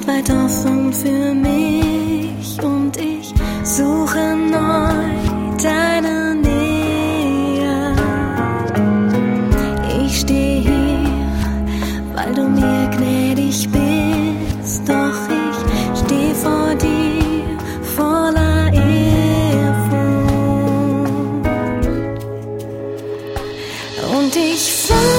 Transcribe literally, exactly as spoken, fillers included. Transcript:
weit offen für mich und ich suche neu deine Nähe. Ich stehe hier, weil du mir gnädig bist, doch ich stehe vor dir voller Ehrfurcht und ich